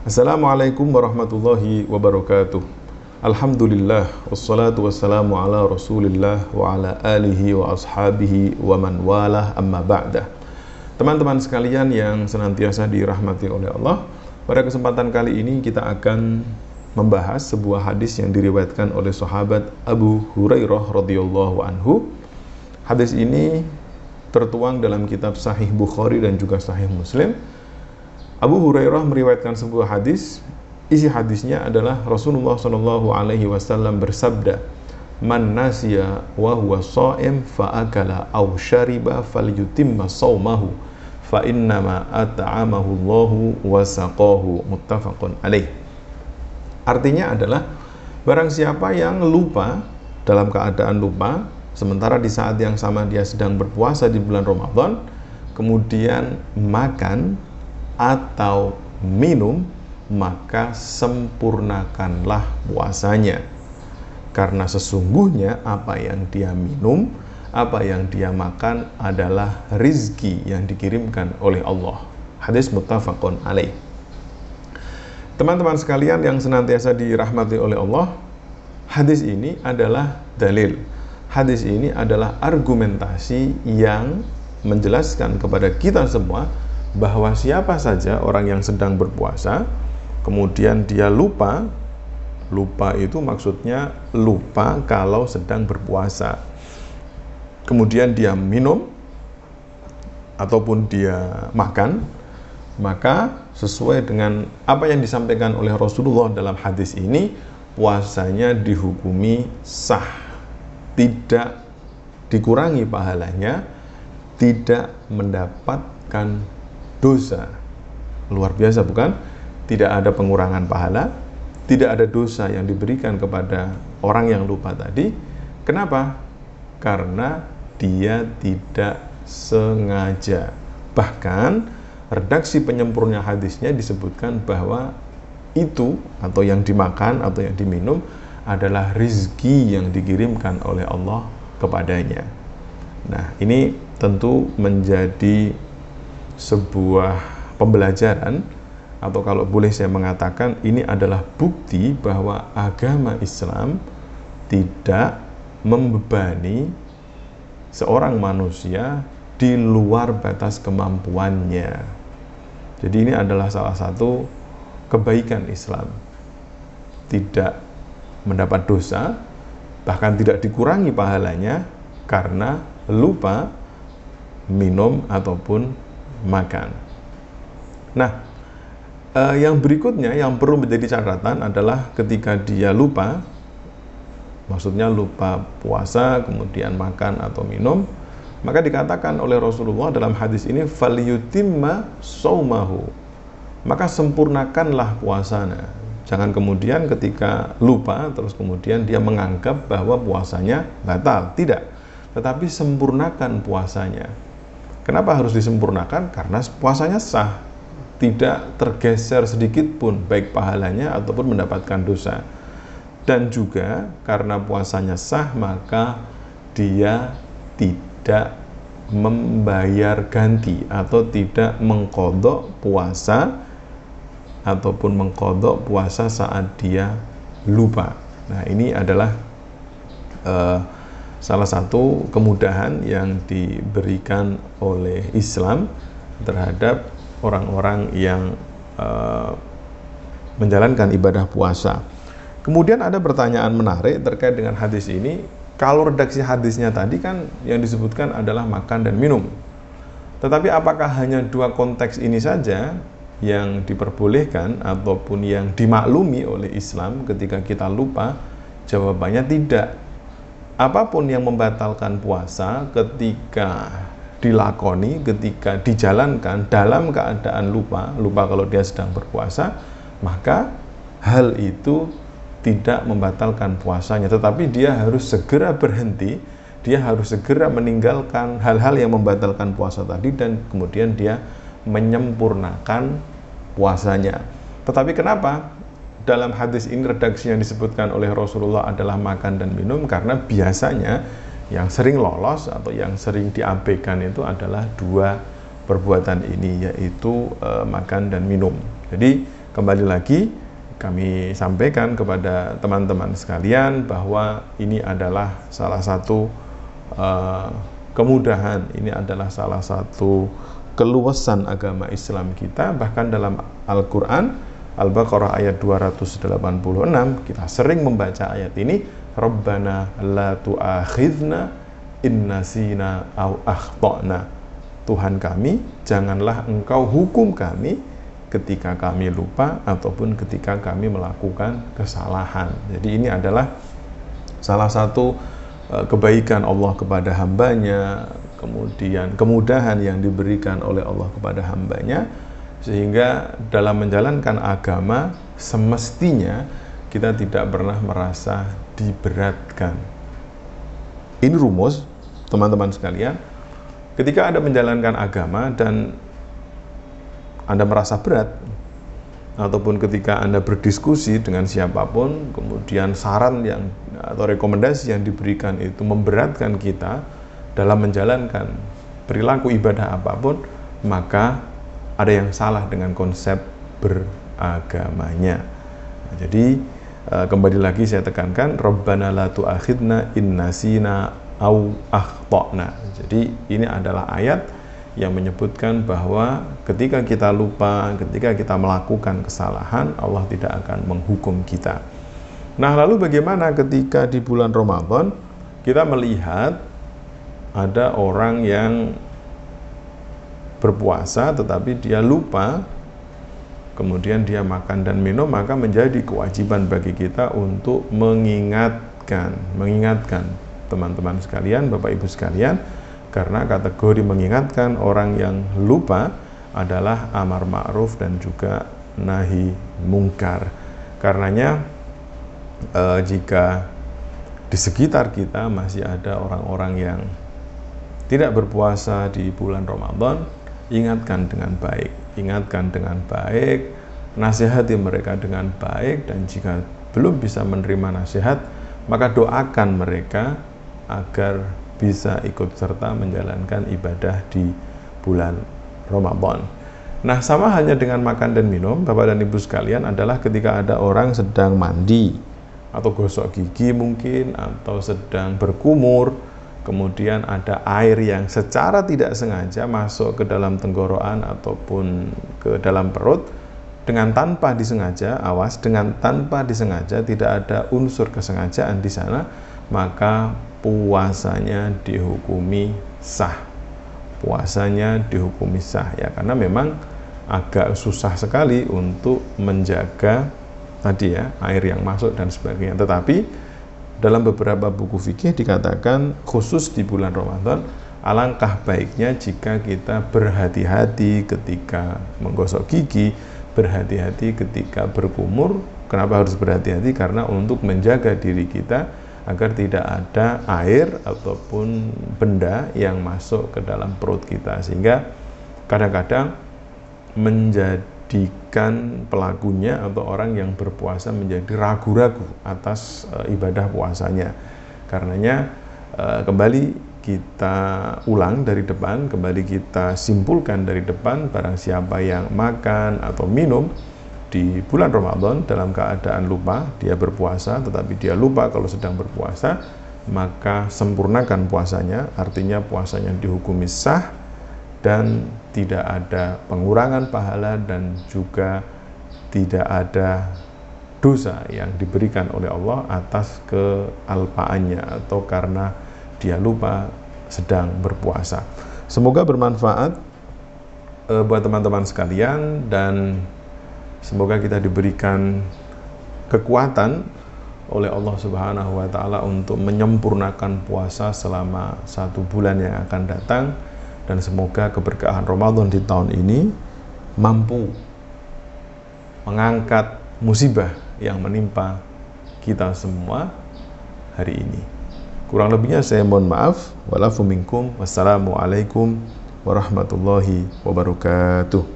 Assalamualaikum warahmatullahi wabarakatuh. Alhamdulillah, wassalatu wassalamu ala rasulillah wa ala alihi wa ashabihi wa man walah amma ba'dah. Teman-teman sekalian yang senantiasa dirahmati oleh Allah, pada kesempatan kali ini kita akan membahas sebuah hadis yang diriwayatkan oleh sahabat Abu Hurairah radhiyallahu anhu. Hadis ini tertuang dalam kitab Sahih Bukhari dan juga Sahih Muslim. Abu Hurairah meriwayatkan sebuah hadis. Isi hadisnya adalah Rasulullah SAW bersabda, "Man nasiya wa huwa sha'im fa akala aw syariba falyutimma shaumahu fa innama at'amahu Allahu wa saqahu." Muttafaqun alaih. Artinya adalah barang siapa yang lupa, dalam keadaan lupa, sementara di saat yang sama dia sedang berpuasa di bulan Ramadan, kemudian makan atau minum, maka sempurnakanlah puasanya, karena sesungguhnya apa yang dia minum, apa yang dia makan adalah rizki yang dikirimkan oleh Allah. Hadis muttafaqun alaih. Teman-teman sekalian yang senantiasa dirahmati oleh Allah, hadis ini adalah dalil. Hadis ini adalah argumentasi yang menjelaskan kepada kita semua bahwa siapa saja orang yang sedang berpuasa, kemudian dia lupa itu maksudnya lupa kalau sedang berpuasa, kemudian dia minum ataupun dia makan, maka sesuai dengan apa yang disampaikan oleh Rasulullah dalam hadis ini, puasanya dihukumi sah, tidak dikurangi pahalanya, tidak mendapatkan dosa. Luar biasa bukan? Tidak ada pengurangan pahala, tidak ada dosa yang diberikan kepada orang yang lupa tadi. Kenapa? Karena dia tidak sengaja. Bahkan redaksi penyempurna hadisnya disebutkan bahwa itu atau yang dimakan atau yang diminum adalah rizki yang dikirimkan oleh Allah kepadanya. Nah, ini tentu menjadi sebuah pembelajaran, atau kalau boleh saya mengatakan, ini adalah bukti bahwa agama Islam tidak membebani seorang manusia di luar batas kemampuannya. Jadi ini adalah salah satu kebaikan Islam, tidak mendapat dosa, bahkan tidak dikurangi pahalanya karena lupa minum ataupun makan. Nah, yang berikutnya yang perlu menjadi catatan adalah ketika dia lupa, maksudnya lupa puasa, kemudian makan atau minum, maka dikatakan oleh Rasulullah dalam hadis ini, "Falyutimma shaumahu." Maka sempurnakanlah puasanya. Jangan kemudian ketika lupa, terus kemudian dia menganggap bahwa puasanya batal. Tidak. Tetapi sempurnakan puasanya. Kenapa harus disempurnakan? Karena puasanya sah, tidak tergeser sedikit pun baik pahalanya ataupun mendapatkan dosa. Dan juga karena puasanya sah, maka dia tidak membayar ganti atau tidak mengqadha puasa ataupun mengqadha puasa saat dia lupa. Nah, ini adalah salah satu kemudahan yang diberikan oleh Islam terhadap orang-orang yang menjalankan ibadah puasa. Kemudian ada pertanyaan menarik terkait dengan hadis ini. Kalau redaksi hadisnya tadi kan yang disebutkan adalah makan dan minum. Tetapi apakah hanya dua konteks ini saja yang diperbolehkan ataupun yang dimaklumi oleh Islam ketika kita lupa? Jawabannya tidak. Apapun yang membatalkan puasa ketika dilakoni, ketika dijalankan dalam keadaan lupa kalau dia sedang berpuasa, maka hal itu tidak membatalkan puasanya, tetapi dia harus segera berhenti, dia harus segera meninggalkan hal-hal yang membatalkan puasa tadi dan kemudian dia menyempurnakan puasanya. Tetapi kenapa dalam hadis ini redaksi yang disebutkan oleh Rasulullah adalah makan dan minum? Karena biasanya yang sering lolos atau yang sering diabaikan itu adalah dua perbuatan ini, yaitu makan dan minum. Jadi kembali lagi kami sampaikan kepada teman-teman sekalian bahwa ini adalah salah satu kemudahan, ini adalah salah satu keluasan agama Islam kita. Bahkan dalam Al-Quran Al-Baqarah ayat 286 kita sering membaca ayat ini, Rabbana la tu'akhidna in nasina au akhtana. Tuhan kami, janganlah engkau hukum kami ketika kami lupa ataupun ketika kami melakukan kesalahan. Jadi ini adalah salah satu kebaikan Allah kepada hambanya, kemudian kemudahan yang diberikan oleh Allah kepada hambanya, sehingga dalam menjalankan agama semestinya kita tidak pernah merasa diberatkan. Ini rumus, teman-teman sekalian. Ketika Anda menjalankan agama dan Anda merasa berat, ataupun ketika Anda berdiskusi dengan siapapun, kemudian saran yang atau rekomendasi yang diberikan itu memberatkan kita dalam menjalankan perilaku ibadah apapun, maka ada yang salah dengan konsep beragamanya. Nah, jadi kembali lagi saya tekankan, Rabbana la tu'akhidna in nasina au akhtana. Jadi ini adalah ayat yang menyebutkan bahwa ketika kita lupa, ketika kita melakukan kesalahan, Allah tidak akan menghukum kita. Nah, lalu bagaimana ketika di bulan Ramadan kita melihat ada orang yang berpuasa tetapi dia lupa, kemudian dia makan dan minum, maka menjadi kewajiban bagi kita untuk mengingatkan teman-teman sekalian, Bapak Ibu sekalian, karena kategori mengingatkan orang yang lupa adalah amar ma'ruf dan juga nahi mungkar. Karenanya jika di sekitar kita masih ada orang-orang yang tidak berpuasa di bulan Ramadan, ingatkan dengan baik, nasihati mereka dengan baik, dan jika belum bisa menerima nasihat, maka doakan mereka agar bisa ikut serta menjalankan ibadah di bulan Ramadan. Nah, sama halnya dengan makan dan minum, Bapak dan Ibu sekalian, adalah ketika ada orang sedang mandi atau gosok gigi mungkin, atau sedang berkumur, kemudian ada air yang secara tidak sengaja masuk ke dalam tenggorokan ataupun ke dalam perut dengan tanpa disengaja, awas, dengan tanpa disengaja, tidak ada unsur kesengajaan di sana, maka puasanya dihukumi sah. Ya, karena memang agak susah sekali untuk menjaga tadi ya, air yang masuk dan sebagainya. Tetapi dalam beberapa buku fikih dikatakan khusus di bulan Ramadan, alangkah baiknya jika kita berhati-hati ketika menggosok gigi, berhati-hati ketika berkumur. Kenapa harus berhati-hati? Karena untuk menjaga diri kita agar tidak ada air ataupun benda yang masuk ke dalam perut kita, sehingga kadang-kadang menjadikan pelakunya atau orang yang berpuasa menjadi ragu-ragu atas ibadah puasanya. Karenanya kembali kita ulang dari depan, kembali kita simpulkan dari depan, barang siapa yang makan atau minum di bulan Ramadan dalam keadaan lupa, dia berpuasa tetapi dia lupa kalau sedang berpuasa, maka sempurnakan puasanya, artinya puasanya dihukumi sah dan tidak ada pengurangan pahala dan juga tidak ada dosa yang diberikan oleh Allah atas kealpaannya atau karena dia lupa sedang berpuasa. Semoga bermanfaat buat teman-teman sekalian, dan semoga kita diberikan kekuatan oleh Allah Subhanahu wa Ta'ala untuk menyempurnakan puasa selama 1 bulan yang akan datang, dan semoga keberkahan Ramadan di tahun ini mampu mengangkat musibah yang menimpa kita semua hari ini. Kurang lebihnya saya mohon maaf. Walafu minkum. Wassalamualaikum warahmatullahi wabarakatuh.